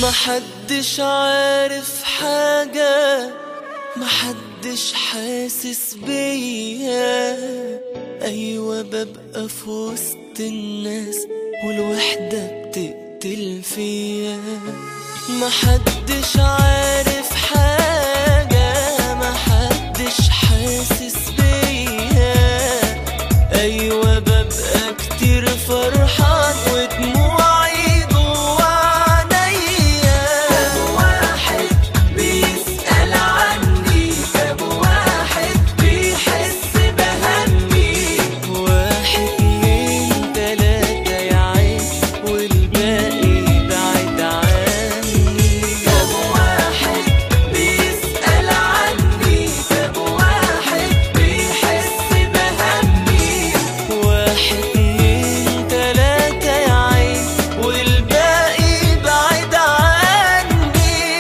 محدش عارف حاجة، محدش حاسس بيا. أيوة ببقى في وسط الناس والوحدة بتقتل فيا. محدش عارف حاجة، محدش حاسس بيا. أيوة ببقى كتير فرحان ودموعي جوا عينيا. كم واحد بيسأل عني، كم واحد بيحس بهمي. واحد اتنين تلاتة يا عين والباقي بعد عني. كم واحد بيسأل عني، كم واحد بيحس بهمي. واحد اتنين تلاتة يا عين والباقي بعد عني.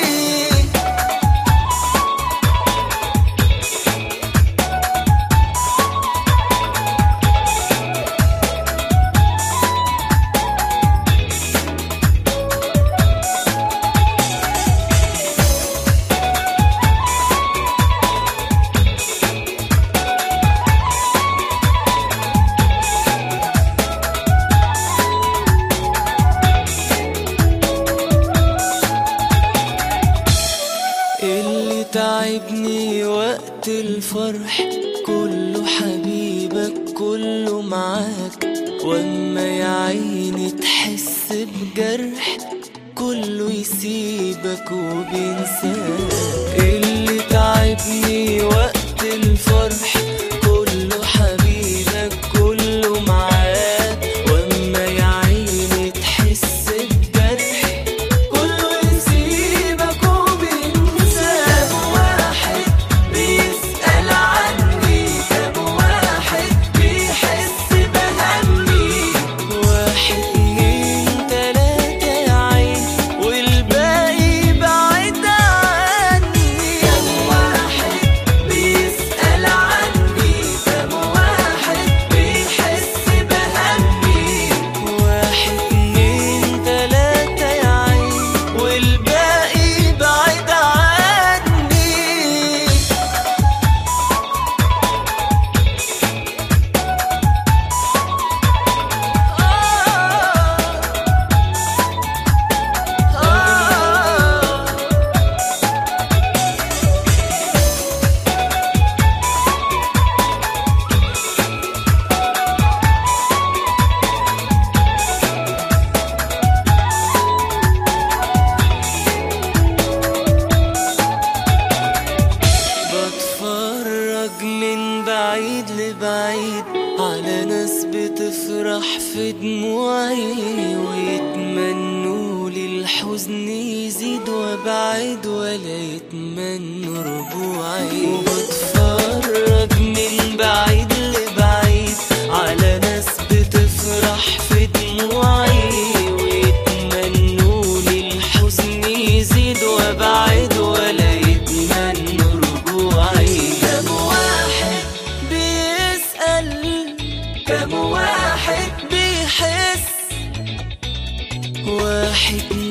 اللي تعبني وقت الفرح كله حبيبك كله معاك، واما يا عيني تحس بجرح كله يسيبك وبينساك. اللي تعبني وقت الفرح كله حبيبك كله معاك، واما يا عيني تحس بجرح كله يسيبك وبينساك. كم واحد بيسأل عني، كم واحد بيحس بهمي. واحد اتنين تلاتة يا عين والباقي بعد عني. كم واحد بيسأل عني، كم واحد بيحس بهمي. واحد اتنين تلاتة يا عين والباقي بعد عني. بتفرج من بعيد لبعيد على ناس بتفرح في دموعي، ويتمنوا لي الحزن يزيد وابعد ولا يتمنوا رجوعي. وبتفرج من بعيد لبعيد على ناس بتفرح في دموعي، ويتمنوا لي الحزن يزيد وابعد ولا يتمنوا رجوعي. كم واحد بيسأل، كم واحد بيحس. واحد